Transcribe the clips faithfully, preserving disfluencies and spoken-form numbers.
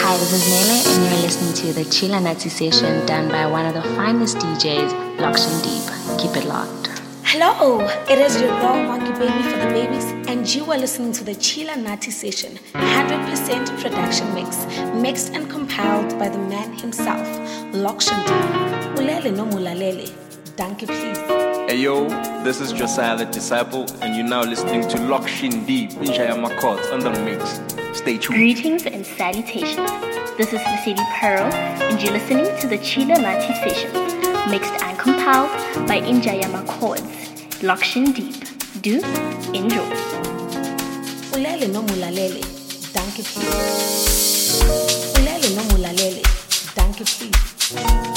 Hi, this is Nele, and you're listening to the Chila Nazi session done by one of the finest D Js, Lokshin Deep. Keep it locked. Hello, it is your girl Monkey Baby for the babies, and you are listening to the Chila Nati session, one hundred percent production mix, mixed and compiled by the man himself, Lokshin Deep. Ulele no mulalele, donkey please. Hey yo, this is Josiah the Disciple, and you're now listening to Lokshin Deep in Jayamakot on the mix. Stay tuned. Greetings and salutations. This is Mercedes Pearl, and you're listening to the Chila Nati session, mixed and compiled by Injayama Chords. Lokshin Deep. Do enjoy. Ulele no mulalele, donkey please. Ulele no mulalele, donkey please.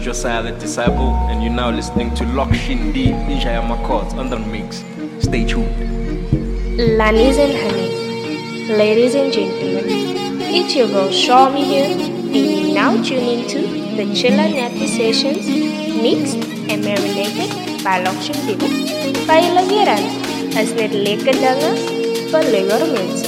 Josiah the Disciple, and you're now listening to Lokshin Deep in Shayama Courts on the mix. Stay tuned. Lanis and honey, ladies and gentlemen, it's your girl Shawmy here, and you're now tuning to the Chilla Natty Sessions, mixed and marinated by Lokshin Deep. Kaya lagiran, as net lekker dinge vir lekker mense.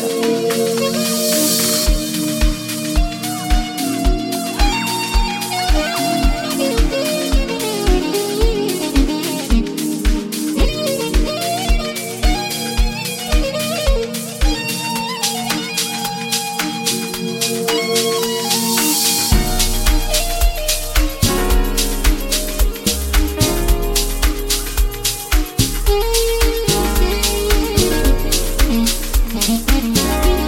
Thank you.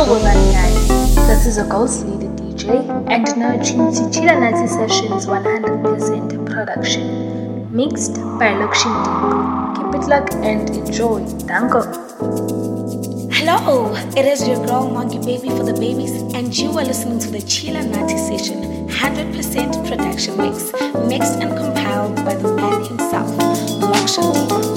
Hello, Banyai. This is a Ghost Lady D J, and now tuned to Chila Nazi Sessions one hundred percent production, mixed by Lokshin Deep. Keep it locked and enjoy. Danko. Hello, it is your girl Monkey Baby for the babies, and you are listening to the Chila Nazi Session one hundred percent production mix, mixed and compiled by the man himself, Lokshin Deep.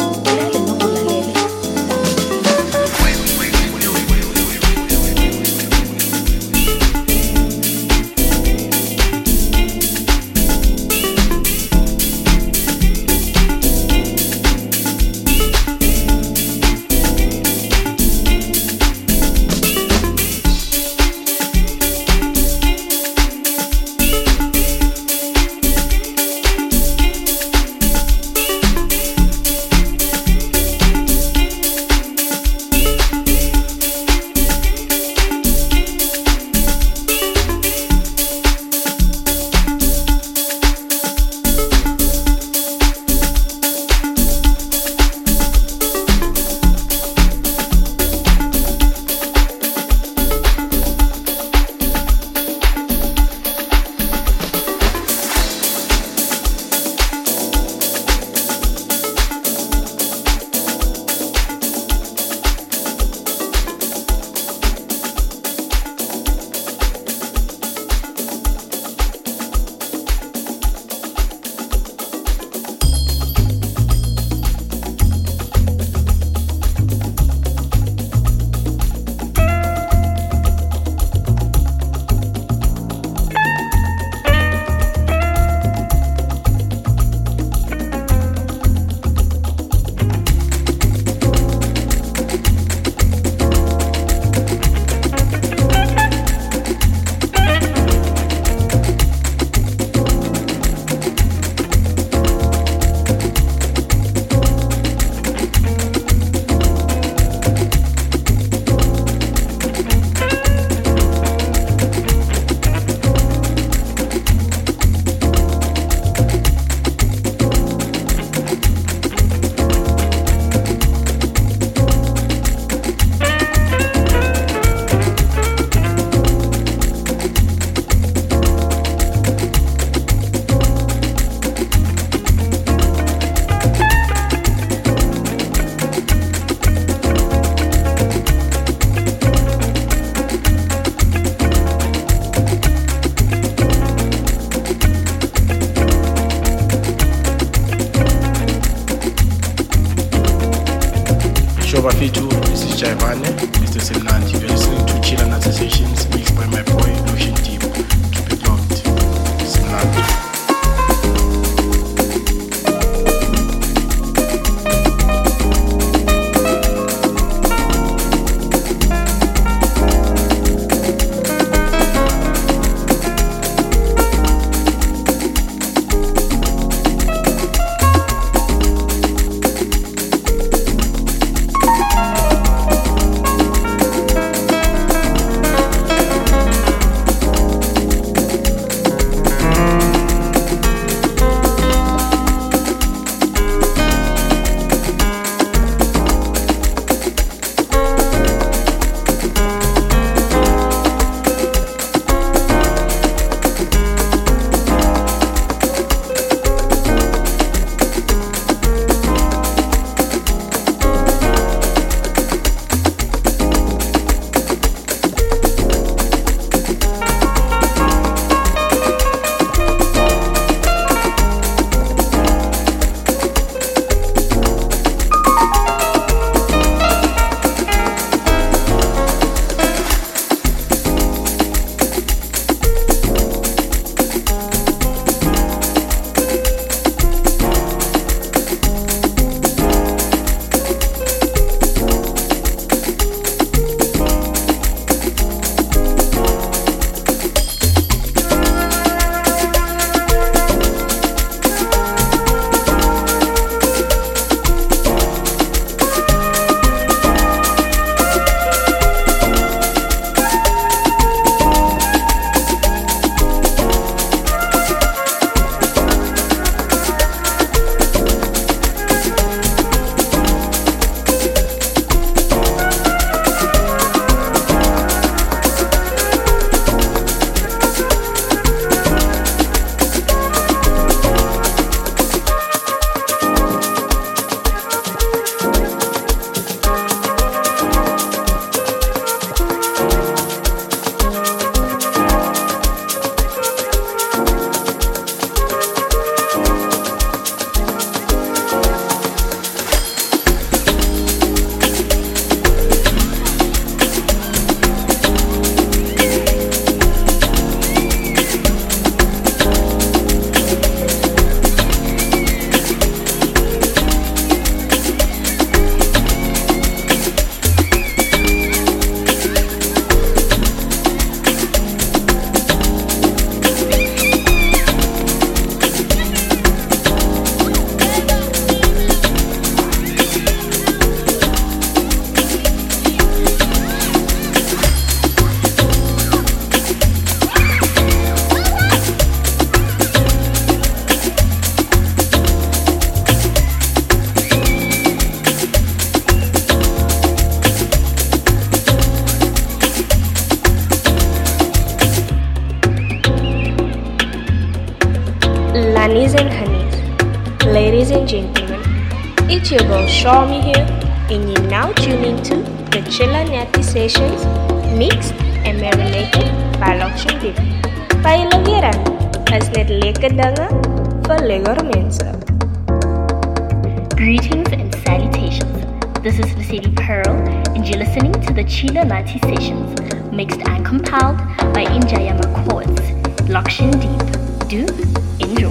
Bunnies and honeys, ladies and gentlemen, it's your girl Shawmy here, and you're now tuning to the Chilla Natty Sessions, mixed and marinated by Lokshin Deep. By Logeran, as net lekker dinge vir lekker mense. Greetings and salutations. This is Vasily Pearl, and you're listening to the Chilla Natty Sessions, mixed and compiled by Injayama Chords, Lokshin Deep. Do enjoy.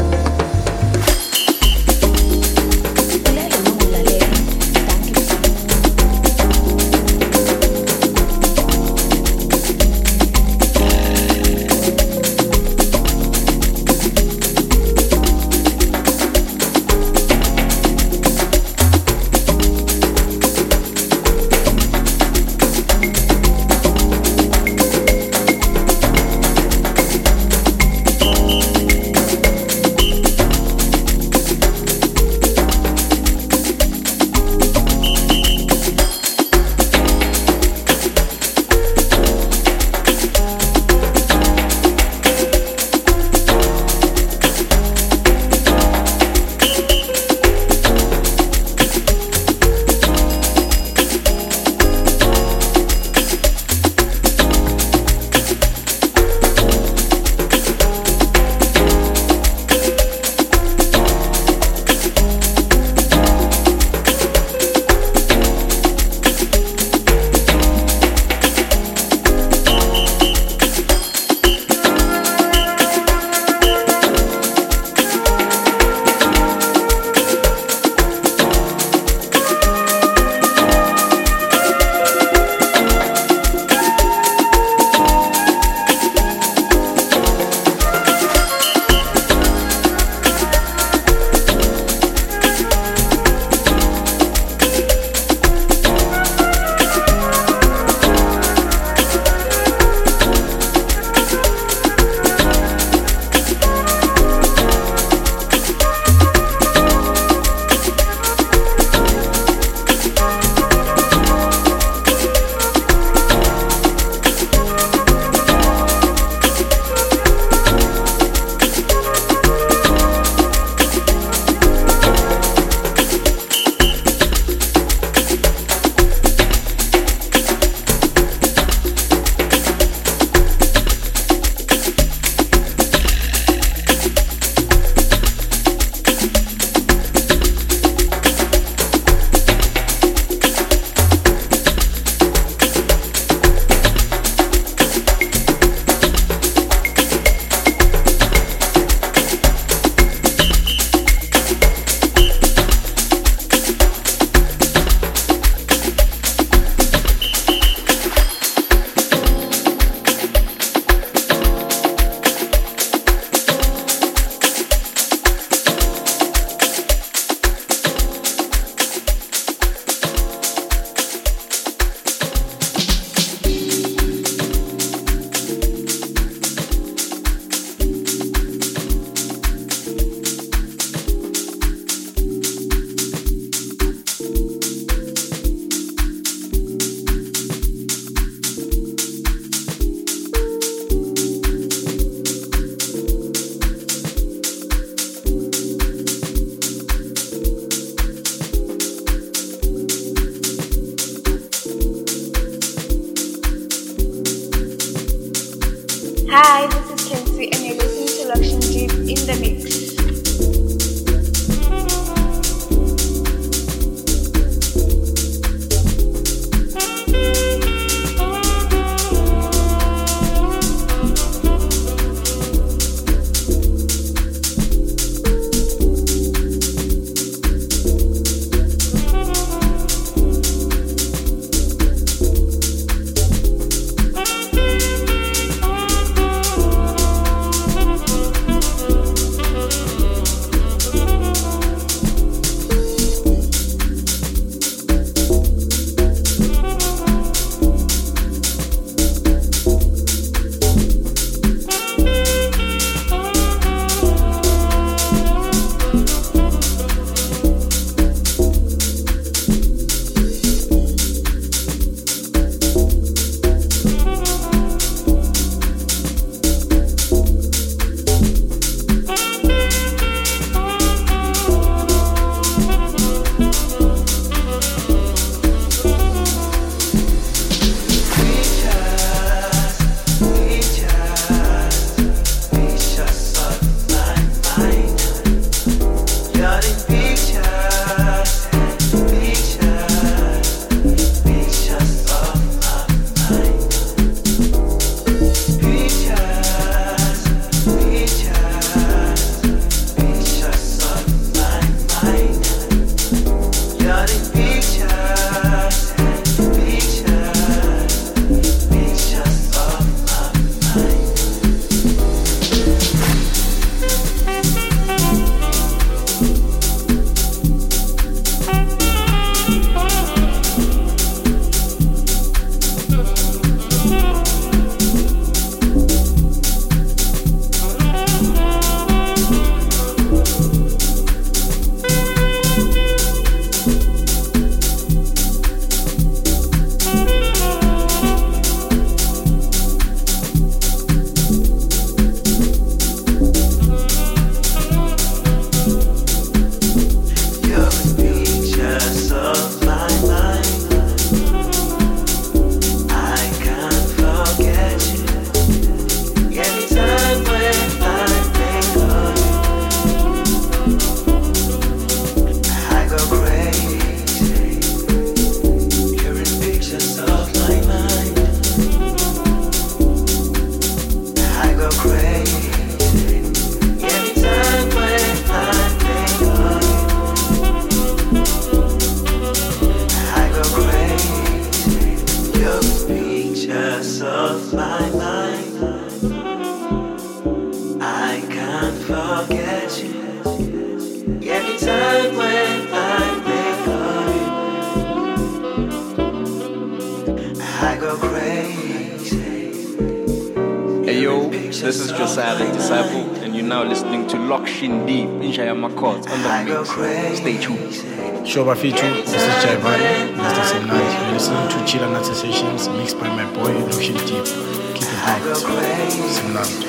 Hi, this is Kenzie and you're listening to Lokshin Deep in the Mix. pictures of my mind. I can't forget you. Every time when I think of you, I go crazy. Hey yo, this is Josiah the Disciple, and you're now listening to Lokshin Deep in Shayama Court on the mix. Stay tuned. Shoba Fitu, this is Jaivani, this is Sam Night. You're listening to Chila Nazi Sessions mixed by my boy Lokshin Deep. Keep it locked. Sam Night.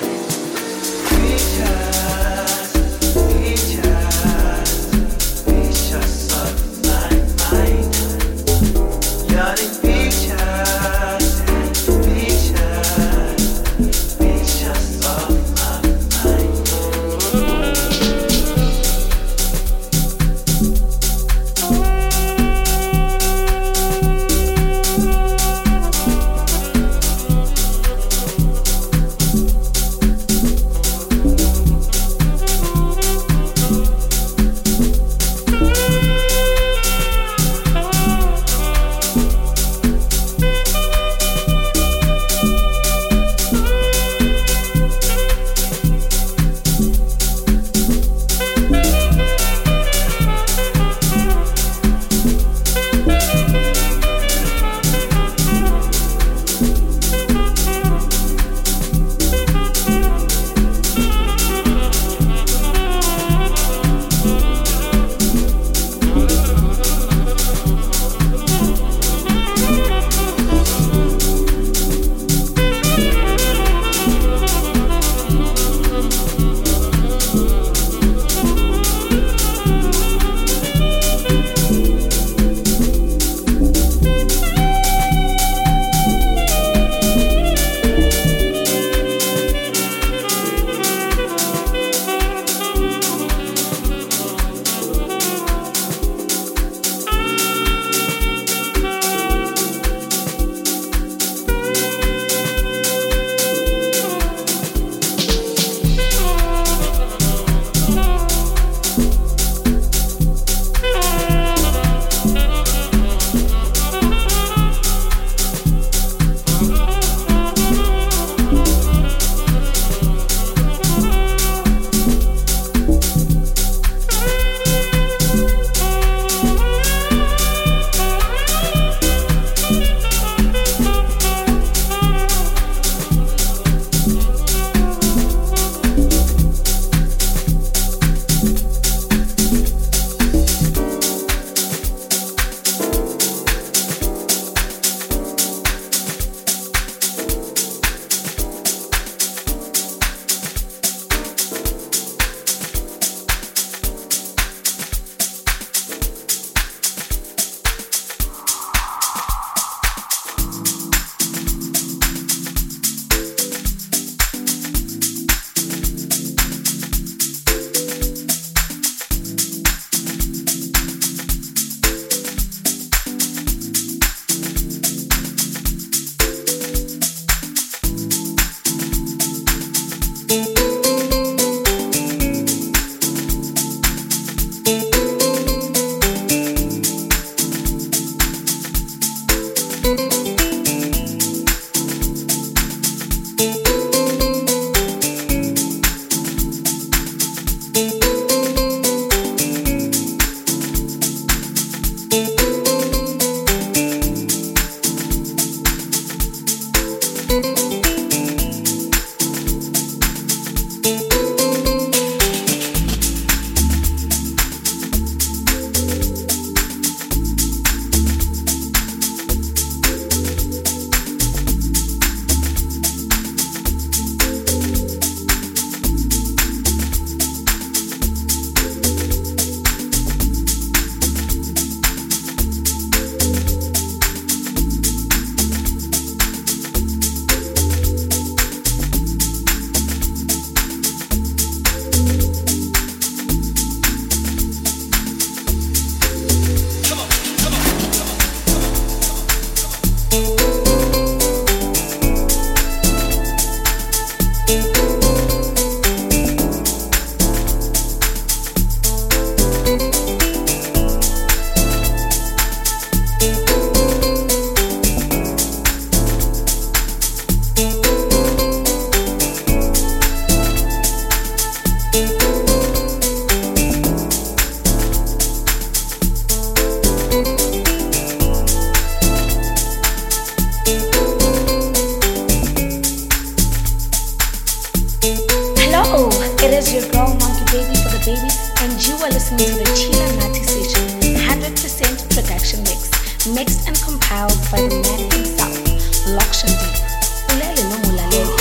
is your girl Monkey Baby for the babies, and you are listening to the Chila Nati Session, one hundred percent production mix, mixed and compiled by the man himself, Lakshan Deep. Ulele no mulalele.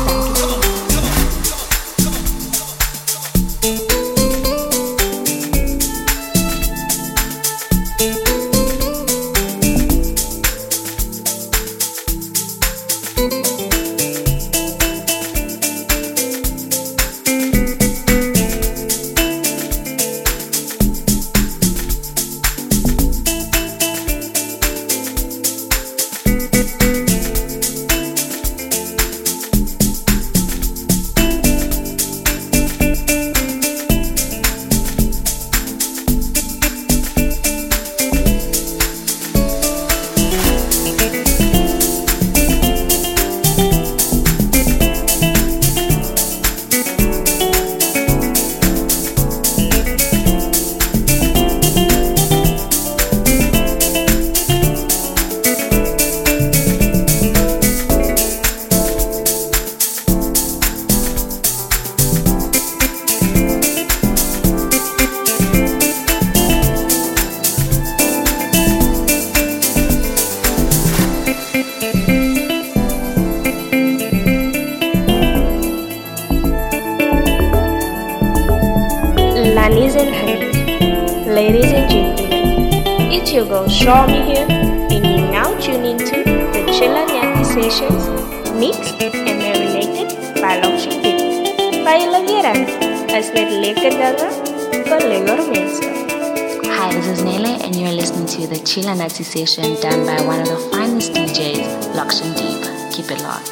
Ladies and gentlemen, it's your girl Shawmy here, and you're now tuning to the Chilla Nyati Sessions, mixed and marinated by Lakshan Deep. Baila vieran, as net lekker dinge vir lekker mense. Hi, this is Nele, and you're listening to the Chila Nati Session done by one of the finest D Js, Lakshan Deep. Keep it locked.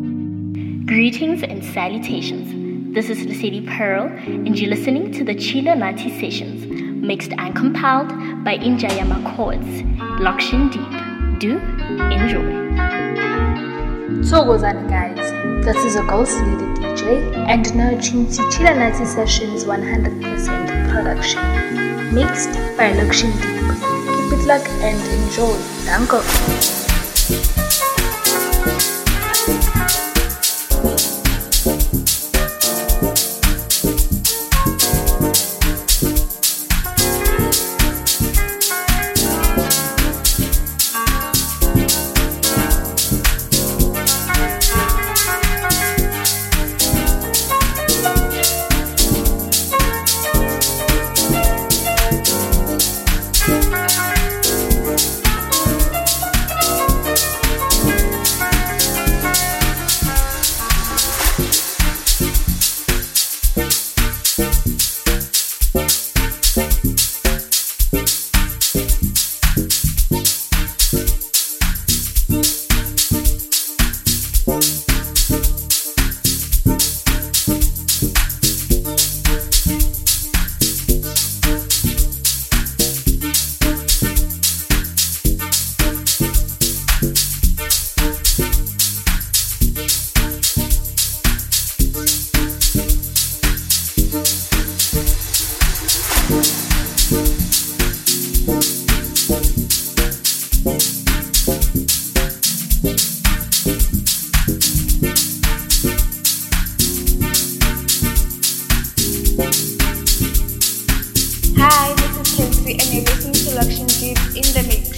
Greetings and salutations. This is Lesedi Pearl, and you're listening to the Chila Nati Sessions, mixed and compiled by Injayama Chords. Lokshin Deep. Do enjoy. Togozani guys, this is a Ghost Lady D J, and now tuned to Chila Nati Sessions one hundred percent production, mixed by Lokshin Deep. Keep it luck and enjoy. Danko. Hi, this is Kenzie and you're listening to Lokshin Deep in the mix.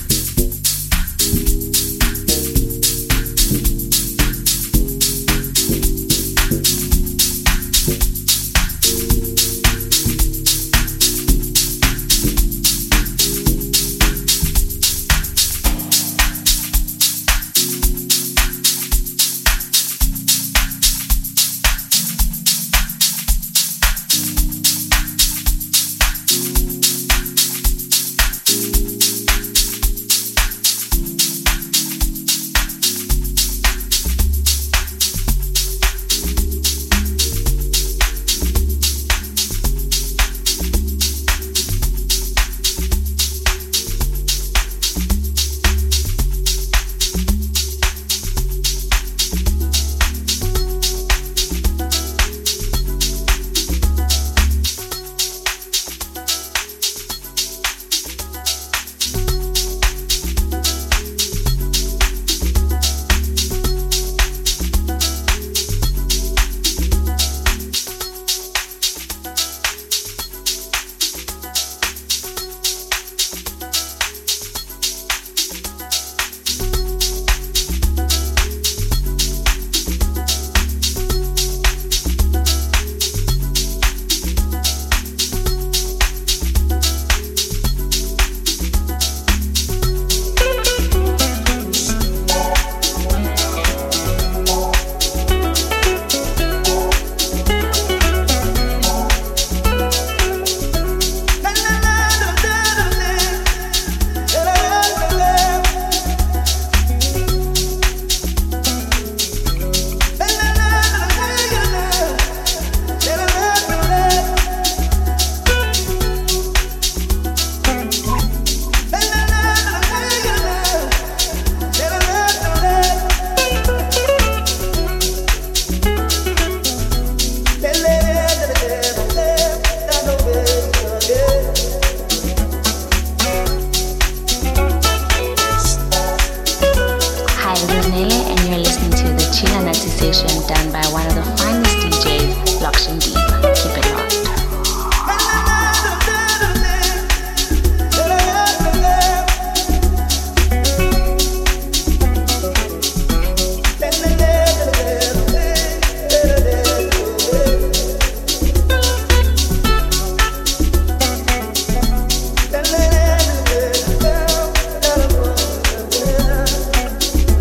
Done by one of the finest D Js, Lokshin Deep. Keep it locked.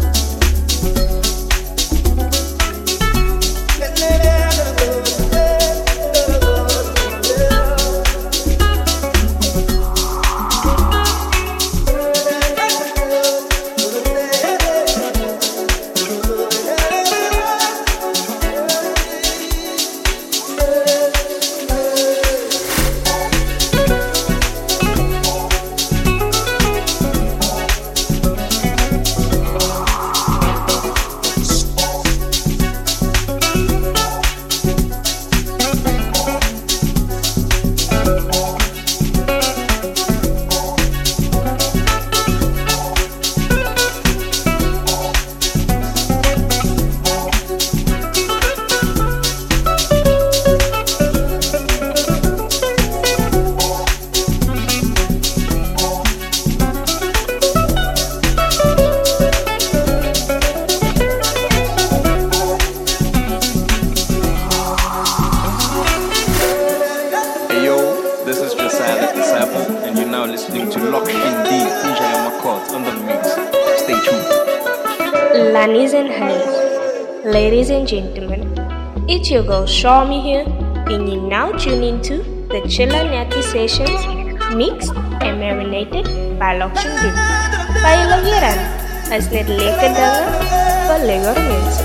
Let Lanis and Hans, ladies and gentlemen, it's your girl Shawmy here, and you're now tuning to the Chilla Natty Sessions, mixed and marinated by Lokshin Deep. Pailahiran, as net lekker dinge vir lekker mense.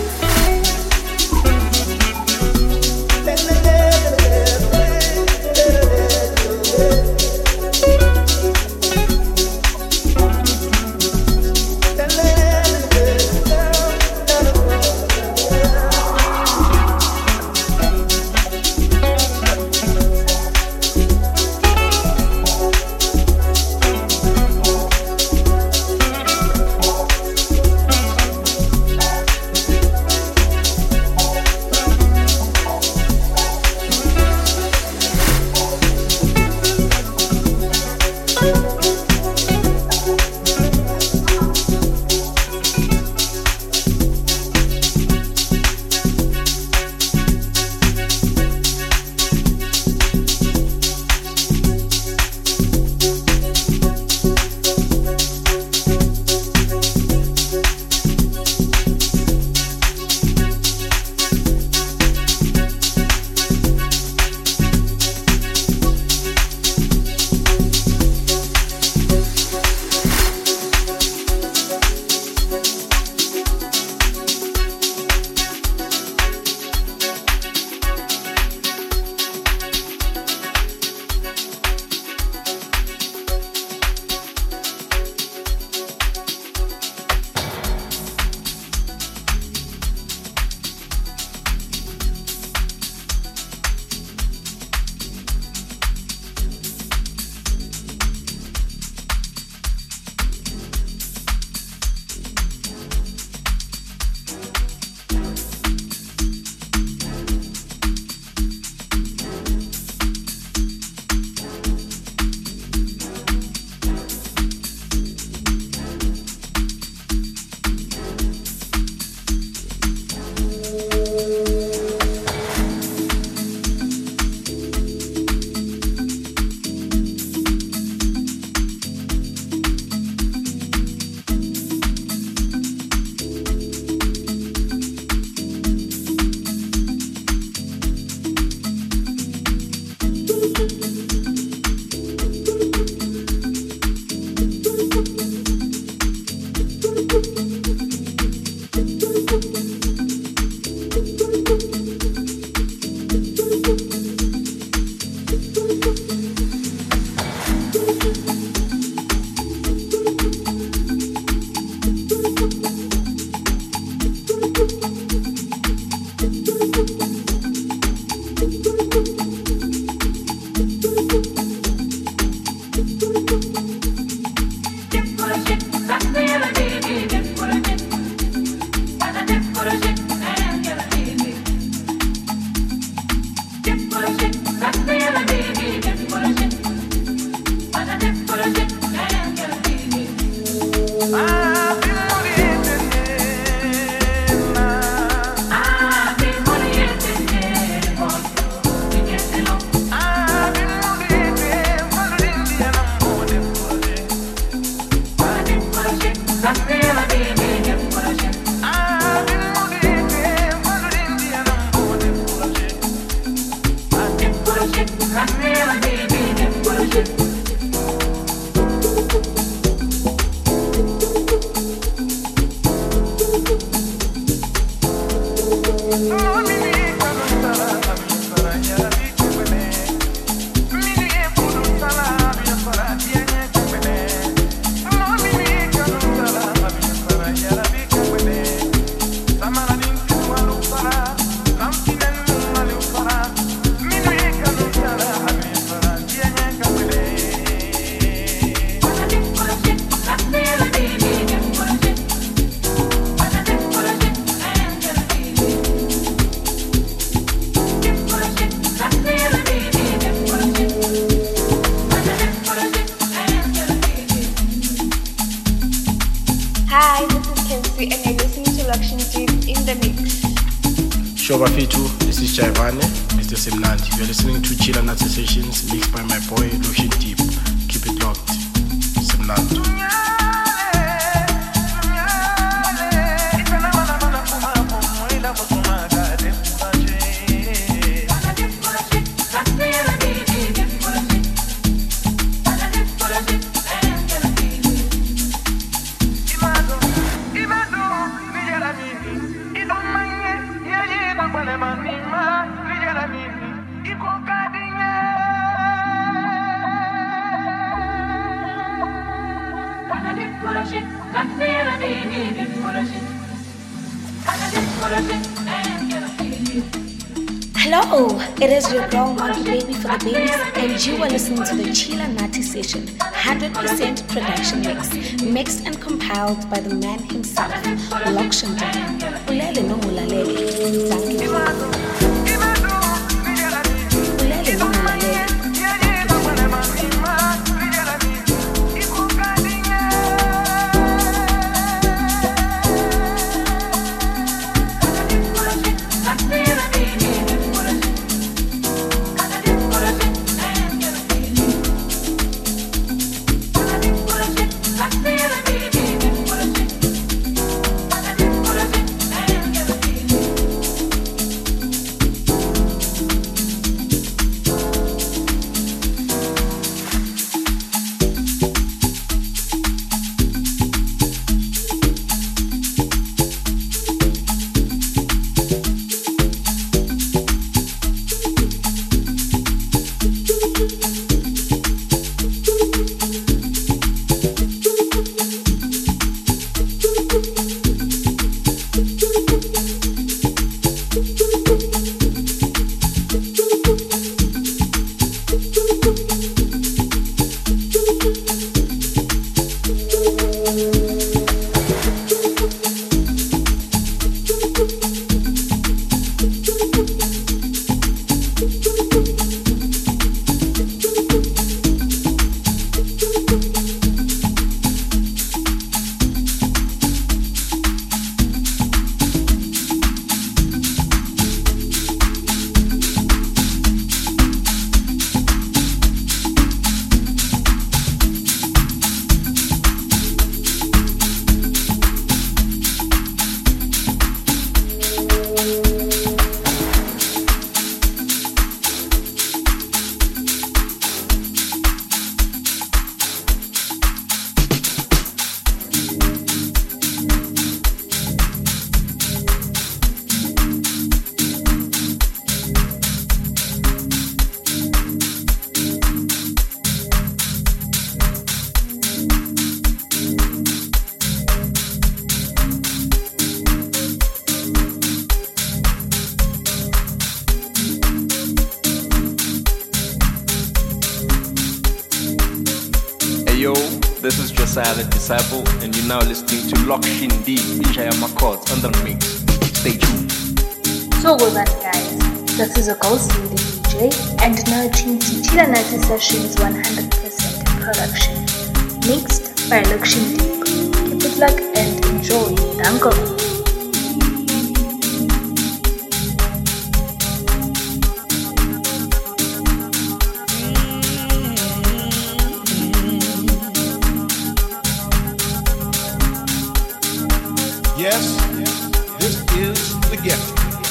This is Jaivane, Mister Simnandi. You're listening to Chilla Natty Sessions mixed by my boy Lokshin Deep. Keep it locked. Simnandi. Hello, it is your girl Monkey Baby for the babies, and you are listening to the Chila Nati Session, one hundred percent production mix, mixed and compiled by the man himself, Lokshan Deep. Ulele no mulalele, thank you. Ulele no mulalele. This is Josiah the Disciple, and you're now listening to Lokshin Deep in Shayama Courts on the mix. Stay tuned. So well done, guys. This is a Ghost Lady D J, and now tuned to Chila Nati Sessions one hundred percent production, mixed by Lokshin Deep. Keep it luck and enjoy. Danko. Yes, this is the gift.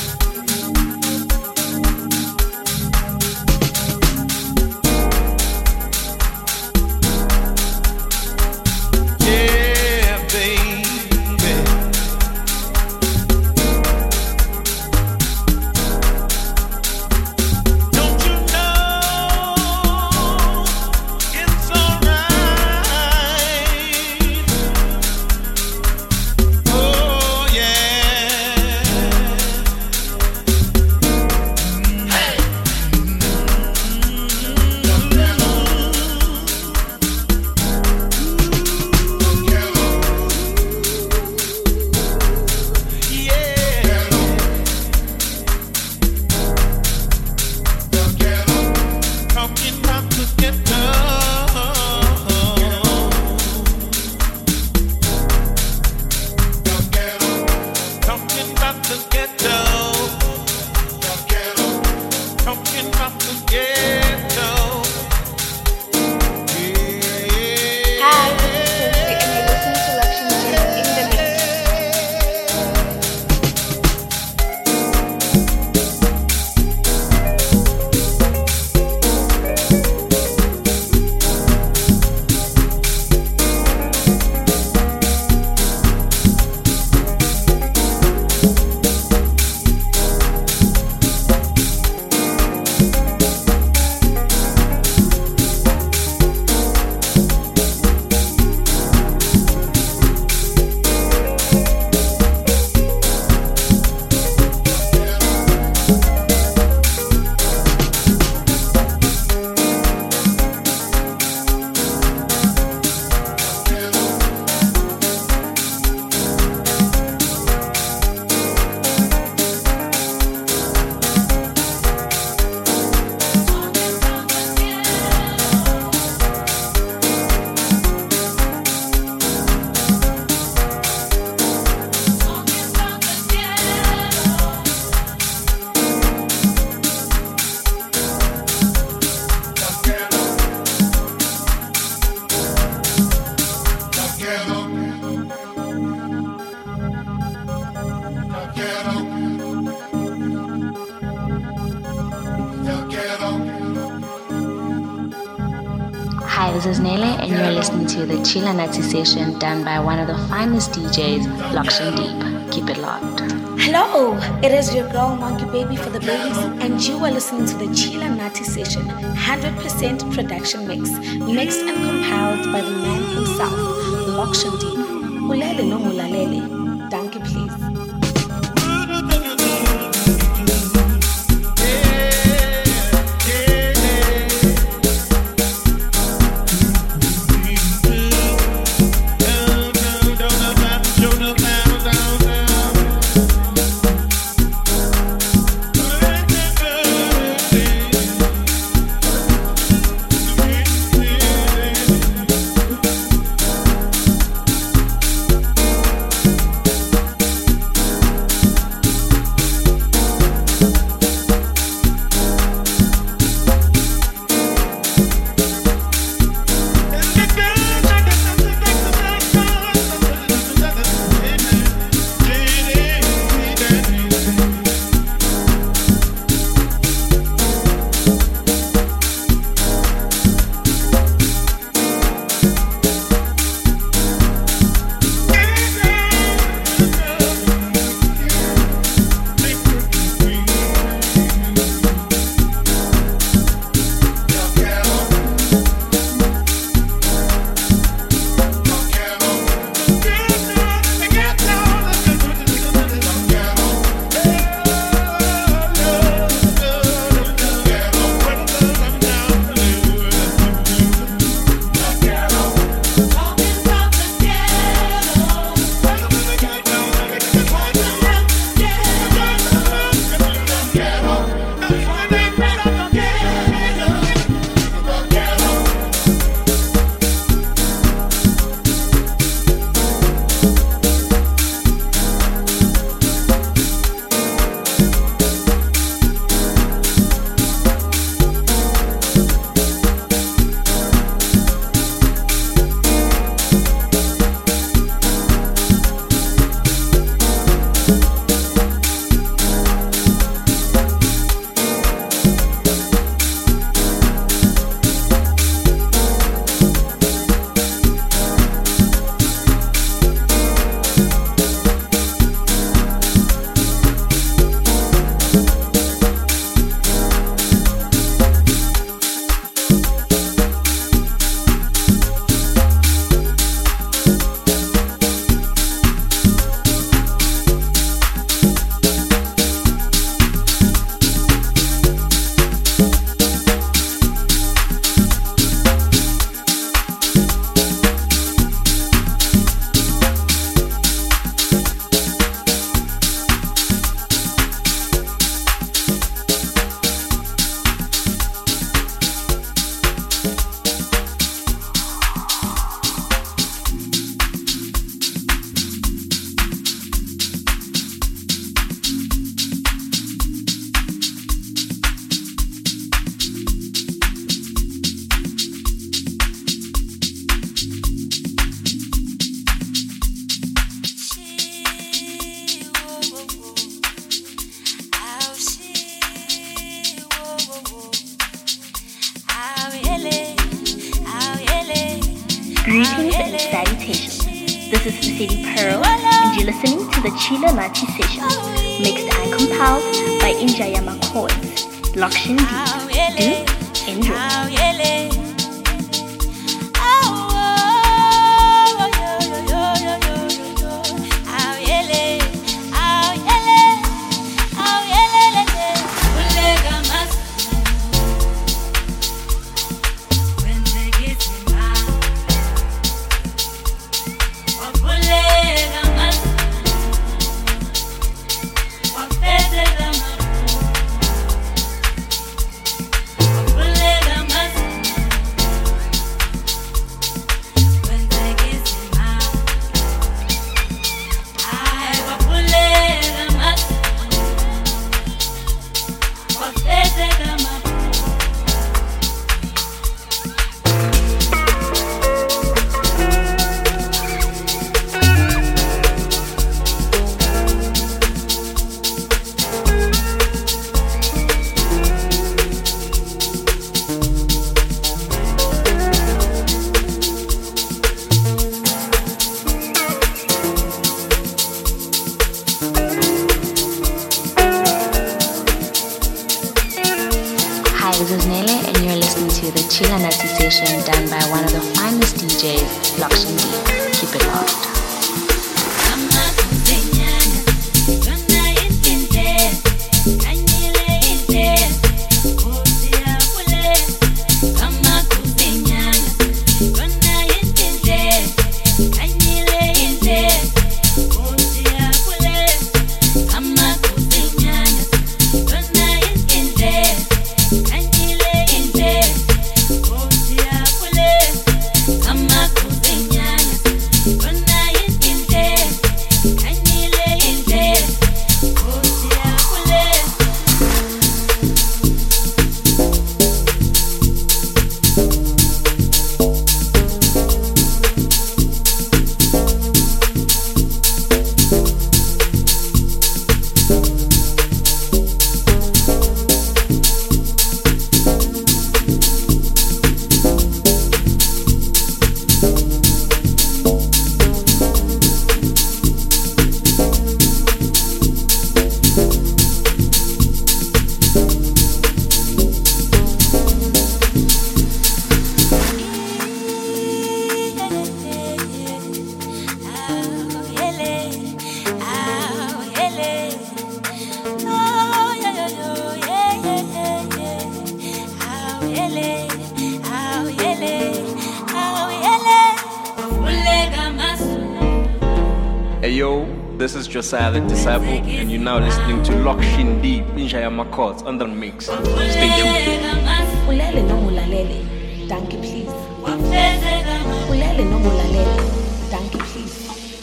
Yeah, baby. Don't you know it's alright? Oh, yeah. this is Nele, and you're listening to the Chila Nazi session done by one of the finest D Js, Lokshin Deep. Keep it locked. Hello, it is your girl Monkey Baby for the babies, and you are listening to the Chila Nazi session, one hundred percent production mix, mixed and compiled by the man himself, Lokshin Deep. Ulele no mulalele. Danke, please. Greetings and salutations. This is City Pearl, and you're listening to the Chila Nazi sessions, mixed and compiled by Injayama Chords. Lokshin Deep. Do enjoy. Mas Chila Natty session done by one of the finest D Js, Lokshin Deep. Keep it locked. This is Josiah the Disciple, and you're now listening to Lokshin Deep in Shayama Courts on the mix. Stay tuned. Ulele no mulalele, donkey please. Ulele no mulalele, donkey please.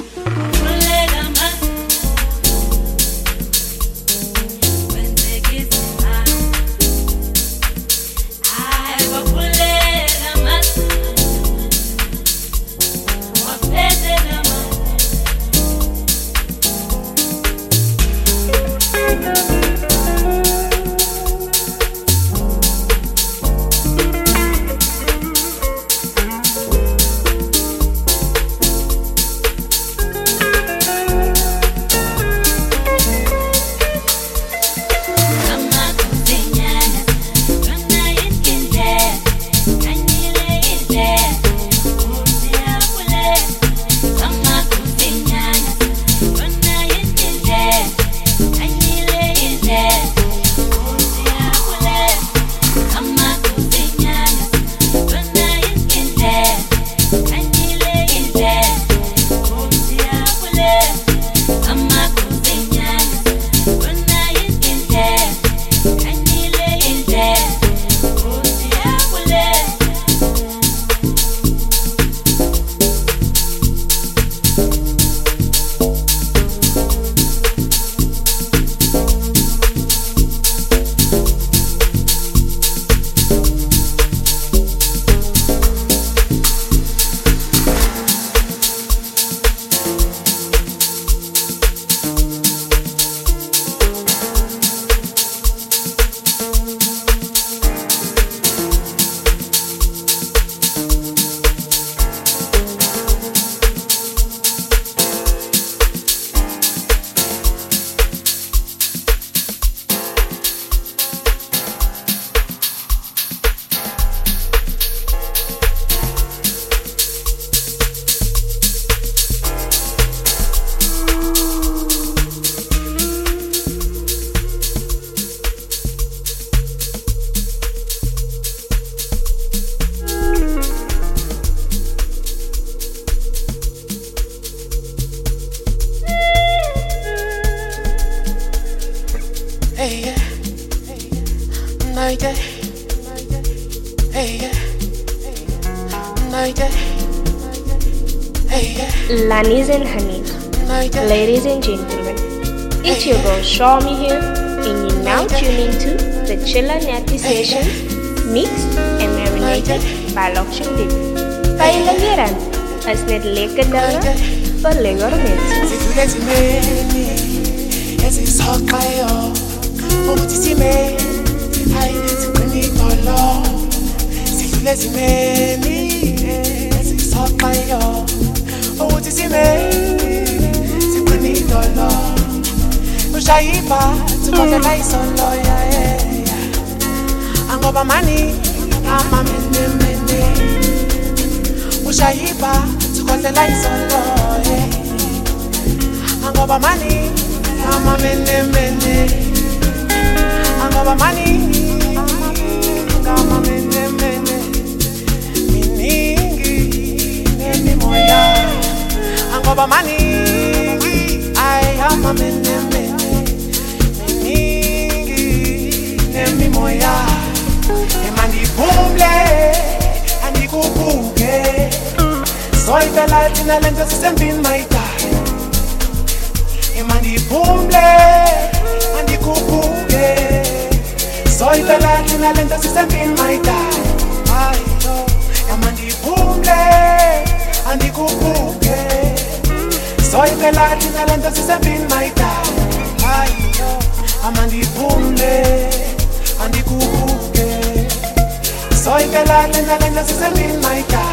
Lanis and honeys, ladies and gentlemen, it's your girl Shawmy here, and you're now tuning to the Chilla Natty Sessions, mixed and marinated by Lokshin Deep. Kaila Yeran, as net lekker dinge vir lekker mense. Ukuthi simeni siqini dolo ushayipha sikhona la isolo ya angoba mani ama mene mene ushayiba tukondlela isolo angoba mani ama mene mene angoba mani ama mene mene miningi nemi moya angoba mani ay ama mene mene miningi nemi moya emandi bumble andikubuke soy pelatina lento sisempin maita emandi bumble andikubuke soy pelatina lento sisempin maita ay yo emandi bumble andikubuke soy pelatina lento sisempin maita ay yo amandi bumble andikubuke soy pelatina lento sisempin maita.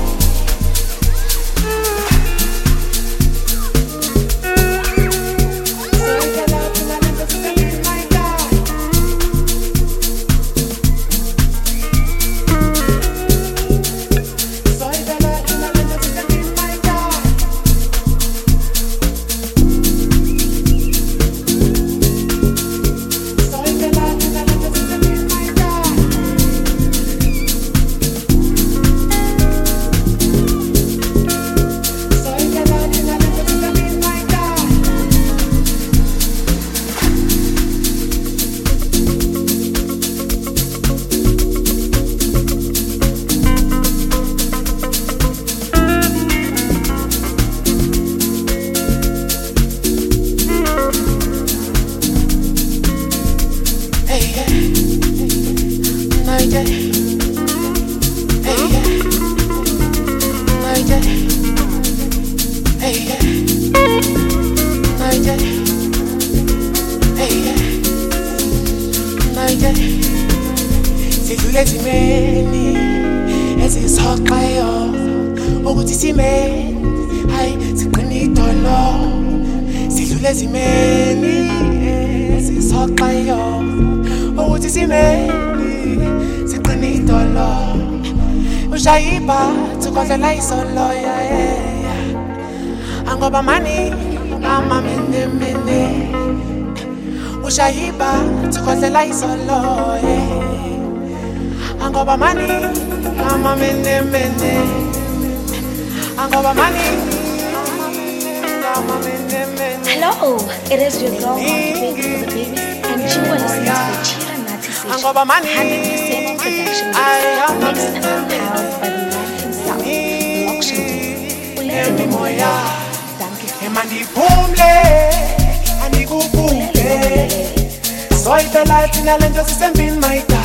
Tukondlela isolo ya angoba mani ama mene mene ushayiba tukondlela isolo angoba mani ama mene mene angoba mani ama mene mene. Hello, it is your girl Monkey Baby for the babies, and you are listening to the Chila Nati Session, one hundred percent production mixed and compiled by the man himself, Lokshin Deep. Nemi moya, emandi bumble, andikubuke. Soy pelatina lento sisempin maita.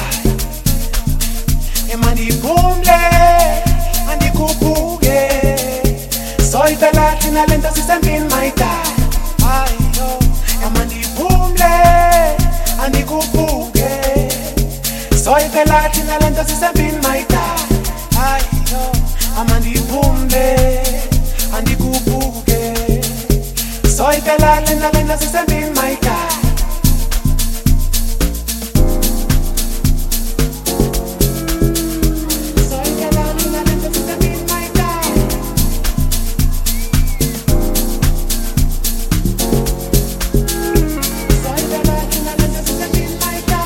Emandi bumble, andikubuke. Soy pelatina lento sisempin maita. Ay yo, emandi bumble, andikubuke. Soy pelatina lento sisempin maita. Ay yo, amandi bumble. Andikubuke soy pela lenda lenda sisempin maita soy pela lenda lenda sisempin maita soy pela lenda lenda sisempin maita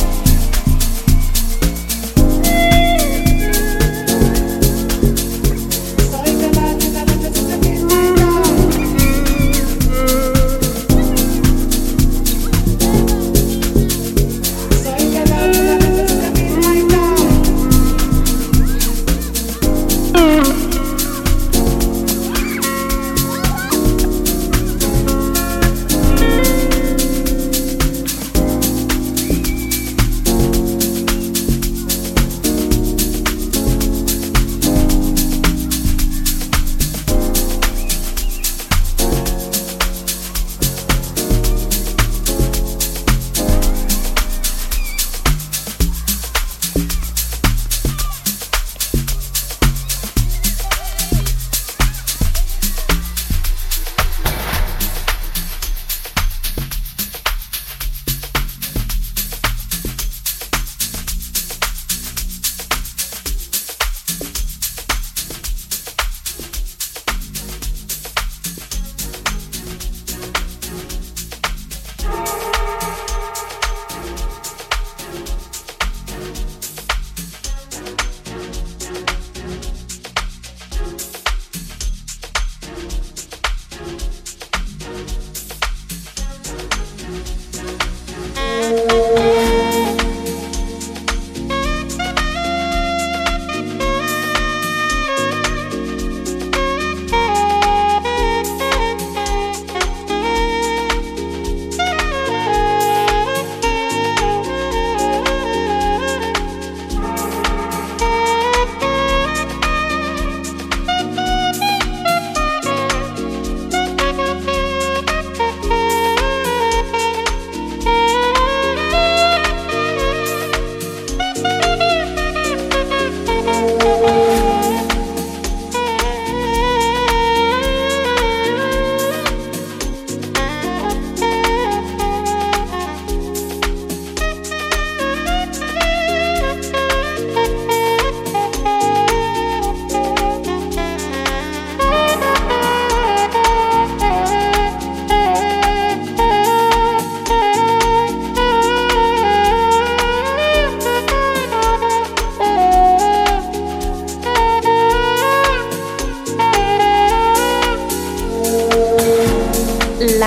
soy pela lenda lenda sisempin maita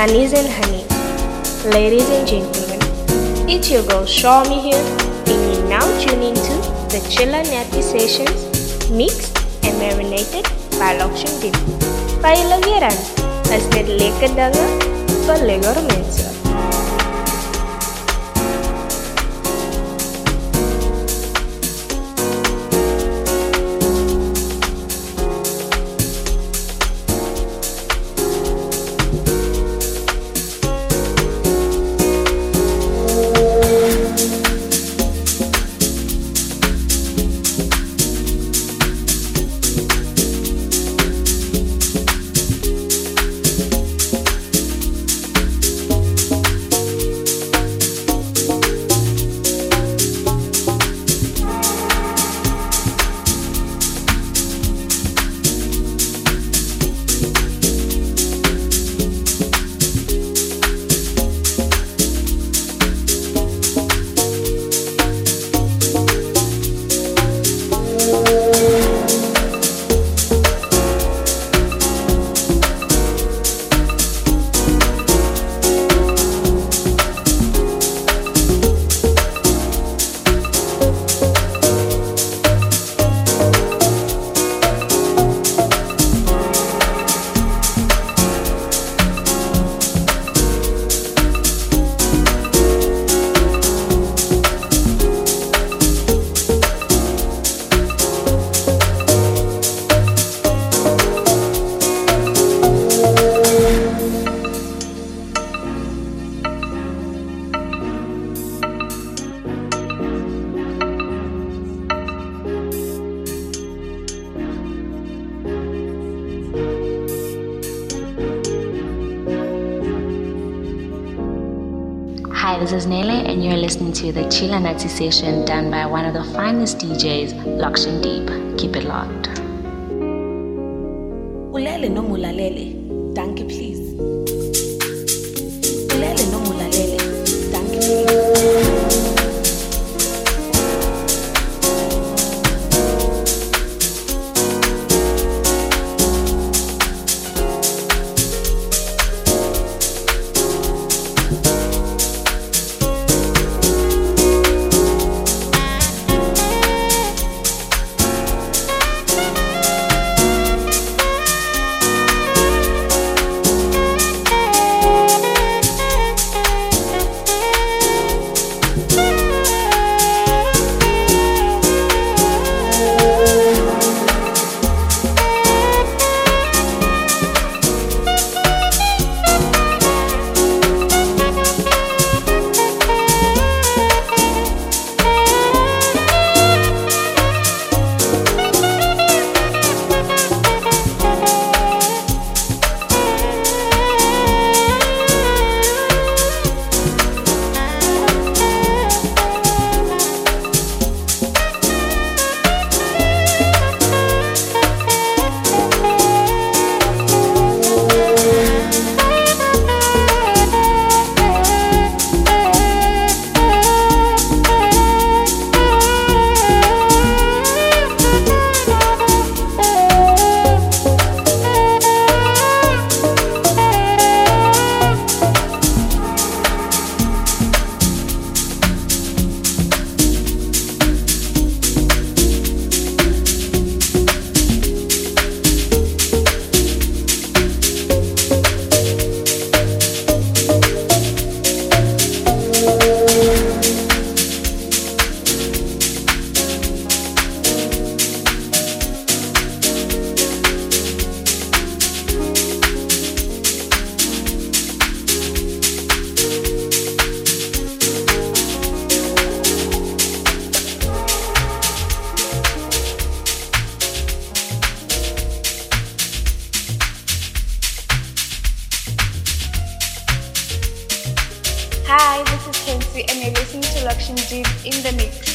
bunnies and honey. Ladies and gentlemen, it's your girl Shawmy here, and you're now tuning to the Chilla Natty Sessions, mixed and marinated by Lokshin Deep. Paila Vieran, as net lekker dinge vir lekker mense. Hi, this is Nele, and you're listening to the Chilla Natty Session done by one of the finest D Js, Lokshin Deep. Keep it locked. Ulele no mulalele, danke please. Ulele no mulalele, danke please. Hi, this is Kenzie and you're listening to Lokshin Deep in the mix.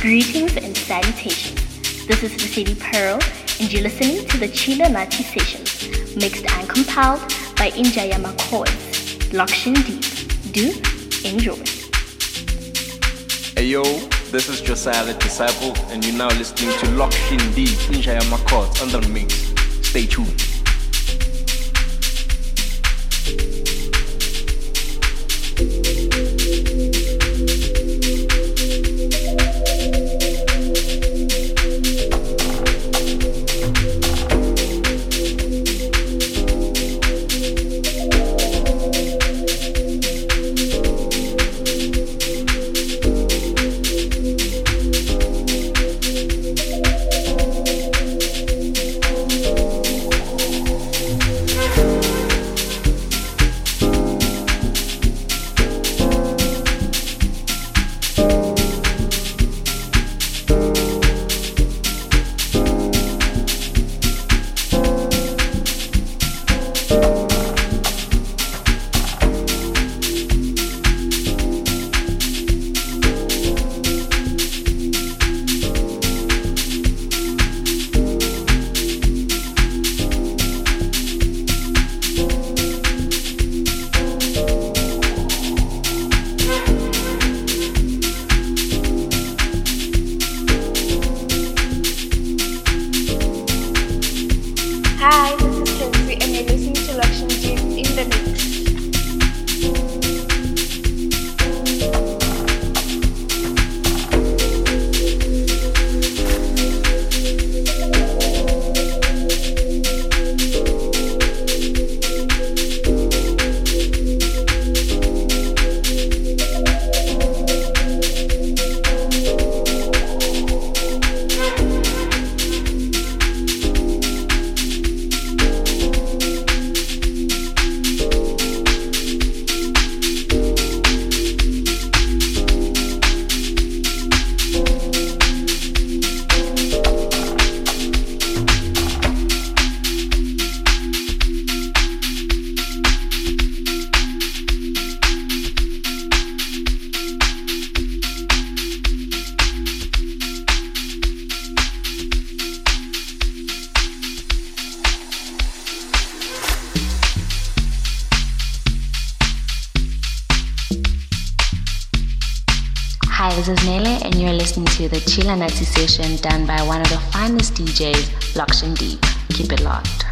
Greetings and salutations. This is Vasily Pearl, and you're listening to the Chila Nati Sessions, mixed and compiled by Injayama Chords. Lokshin Deep. Do enjoy. Hey yo, this is Josiah the Disciple, and you're now listening to Lokshin Deep, Injayama Chords, under the mix. Stay tuned. Hi, this is Kenzie and you're listening to Lokshin Deep in the mix. Hi, this is Nele, and you're listening to the Chila Nati Session done by one of the finest D Js, Lokshin Deep. Keep it locked.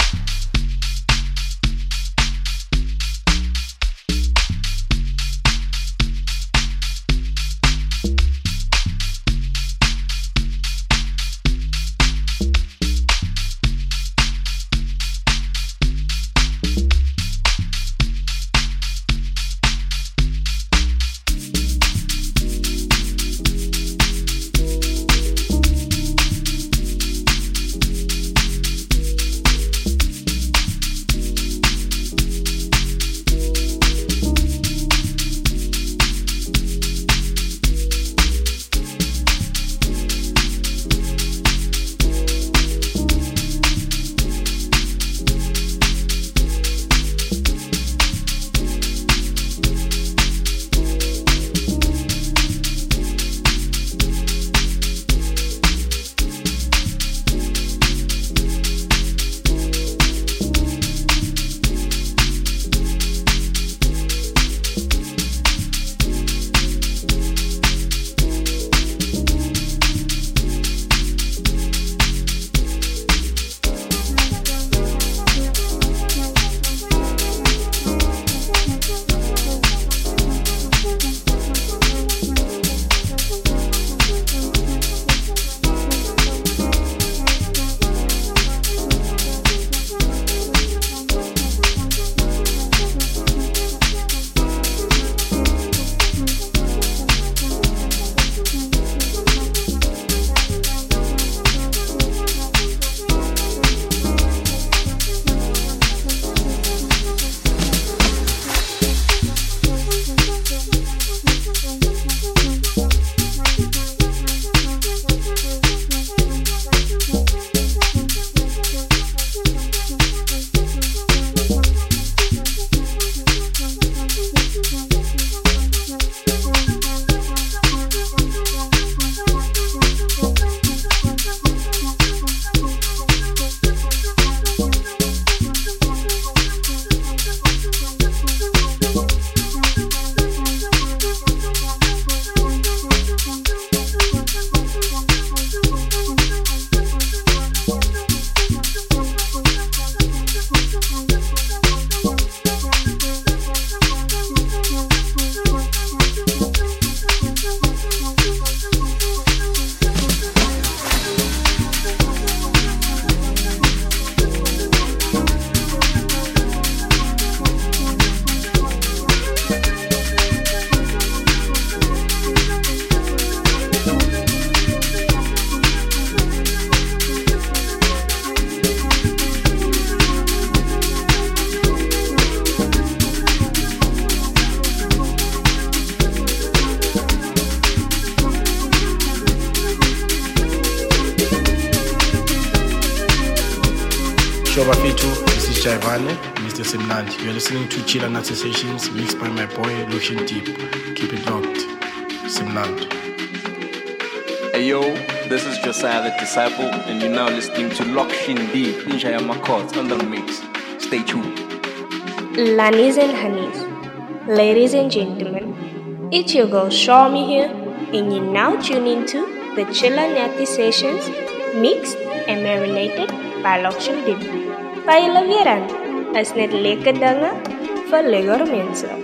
Bafitu, this is Jaivane, Mister Simnandi. You're listening to Chila Nazi Sessions mixed by my boy Lotion Deep. Keep it locked. Simnandi. Hey yo, this is Josiah the Disciple, and you're now listening to Lokshin Deep in Shayama Courts on the mix. Stay tuned. Lannies and honeys, ladies and gentlemen, it's your girl Shawmy here, and you're now tuning to the Chilla Natty Sessions, mixed and marinated by Lokshin Deep. Baie weer aan, is net lekker dinge vir lekker mense.